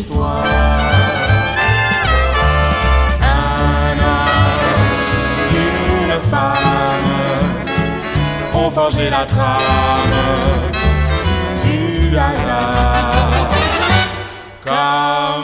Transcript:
l'histoire. Un homme, une femme ont forgé la trame du hasard.